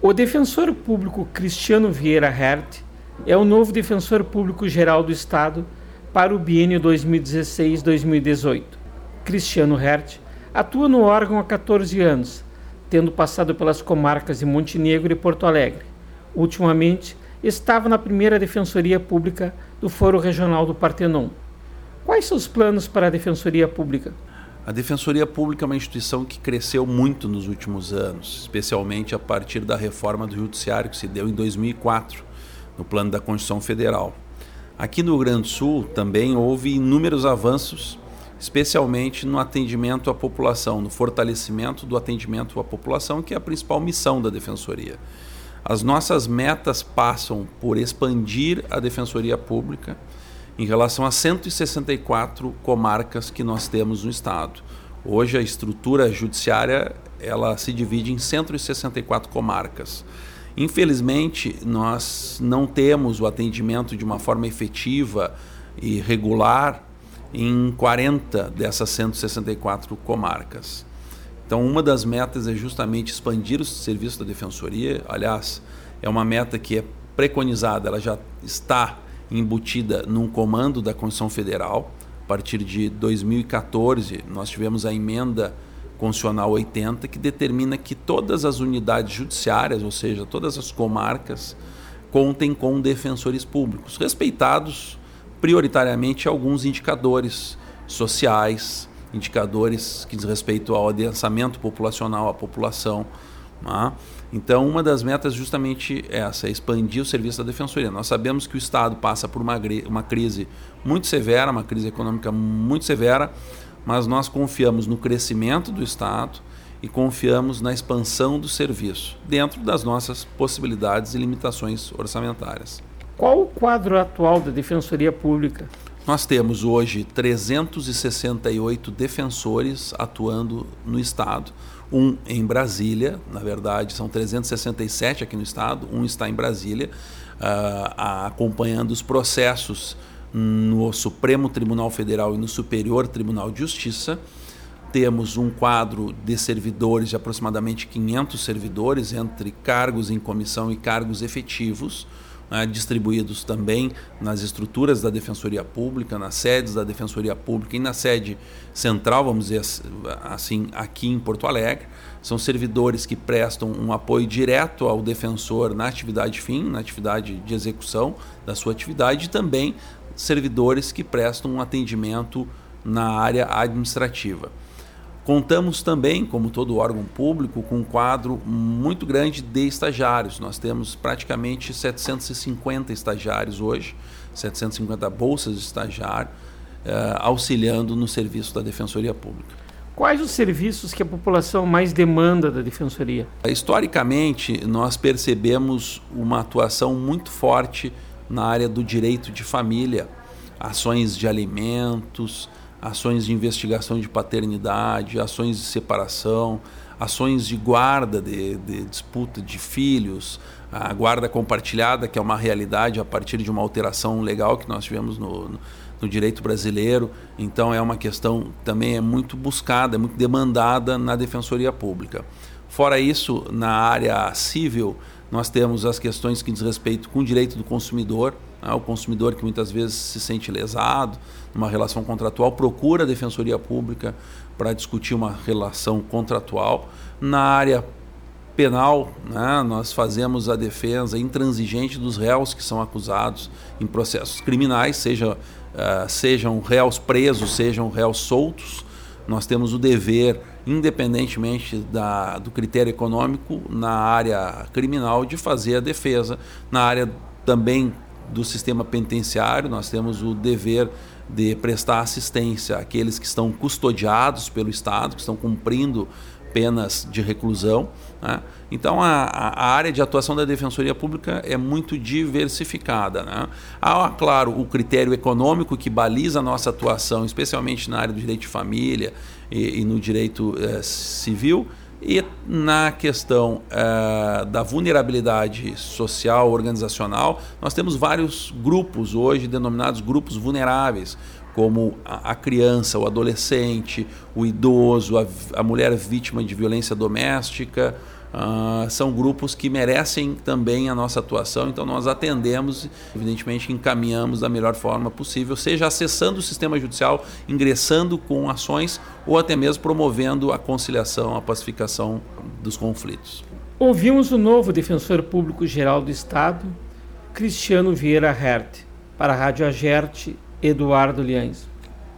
O defensor público Cristiano Vieira Hert é o novo defensor público geral do Estado para o biênio 2016-2018. Cristiano Hert atua no órgão há 14 anos, tendo passado pelas comarcas de Montenegro e Porto Alegre. Ultimamente, estava na primeira Defensoria Pública do Foro Regional do Partenon. Quais são os planos para a Defensoria Pública? A Defensoria Pública é uma instituição que cresceu muito nos últimos anos, especialmente a partir da reforma do Judiciário que se deu em 2004, no plano da Constituição Federal. Aqui no Rio Grande do Sul também houve inúmeros avanços, especialmente no atendimento à população, no fortalecimento do atendimento à população, que é a principal missão da Defensoria. As nossas metas passam por expandir a Defensoria Pública em relação a 164 comarcas que nós temos no Estado. Hoje a estrutura judiciária ela se divide em 164 comarcas. Infelizmente, nós não temos o atendimento de uma forma efetiva e regular em 40 dessas 164 comarcas. Então, uma das metas é justamente expandir o serviço da Defensoria. Aliás, é uma meta que é preconizada, ela já está embutida num comando da Constituição Federal. A partir de 2014, nós tivemos a emenda constitucional 80, que determina que todas as unidades judiciárias, ou seja, todas as comarcas, contem com defensores públicos, respeitados prioritariamente alguns indicadores sociais, indicadores que diz respeito ao adensamento populacional, à população. Então, uma das metas é justamente essa, é expandir o serviço da Defensoria. Nós sabemos que o Estado passa por uma crise muito severa, uma crise econômica muito severa, mas nós confiamos no crescimento do Estado e confiamos na expansão do serviço, dentro das nossas possibilidades e limitações orçamentárias. Qual o quadro atual da Defensoria Pública? Nós temos hoje 368 defensores atuando no Estado, um em Brasília, na verdade são 367 aqui no Estado, um está em Brasília, acompanhando os processos no Supremo Tribunal Federal e no Superior Tribunal de Justiça. Temos um quadro de servidores de aproximadamente 500 servidores, entre cargos em comissão e cargos efetivos, distribuídos também nas estruturas da Defensoria Pública, nas sedes da Defensoria Pública e na sede central, vamos dizer assim, aqui em Porto Alegre. São servidores que prestam um apoio direto ao defensor na atividade fim, na atividade de execução da sua atividade, e também servidores que prestam um atendimento na área administrativa. Contamos também, como todo órgão público, com um quadro muito grande de estagiários. Nós temos praticamente 750 estagiários hoje, 750 bolsas de estagiário, auxiliando no serviço da Defensoria Pública. Quais os serviços que a população mais demanda da Defensoria? Historicamente, nós percebemos uma atuação muito forte na área do direito de família, ações de alimentos, ações de investigação de paternidade, ações de separação, ações de guarda de disputa de filhos, a guarda compartilhada, que é uma realidade a partir de uma alteração legal que nós tivemos no direito brasileiro. Então é uma questão também muito buscada, muito demandada na Defensoria Pública. Fora isso, na área civil, nós temos as questões que diz respeito com o direito do consumidor, o consumidor que muitas vezes se sente lesado numa relação contratual, procura a Defensoria Pública para discutir uma relação contratual. Na área penal, nós fazemos a defesa intransigente dos réus que são acusados em processos criminais, sejam réus presos, sejam réus soltos. Nós temos o dever, independentemente do critério econômico, na área criminal, de fazer a defesa. Na área também do sistema penitenciário, nós temos o dever de prestar assistência àqueles que estão custodiados pelo Estado, que estão cumprindo penas de reclusão. Então, a área de atuação da Defensoria Pública é muito diversificada. Há, claro, o critério econômico que baliza a nossa atuação, especialmente na área do direito de família e no direito civil, e na questão da vulnerabilidade social, organizacional. Nós temos vários grupos hoje, denominados grupos vulneráveis, como a criança, o adolescente, o idoso, a mulher vítima de violência doméstica, são grupos que merecem também a nossa atuação, então nós atendemos, evidentemente encaminhamos da melhor forma possível, seja acessando o sistema judicial, ingressando com ações ou até mesmo promovendo a conciliação, a pacificação dos conflitos. Ouvimos o novo Defensor Público-Geral do Estado, Cristiano Vieira Herth. Para a Rádio Agerte, Eduardo Liães.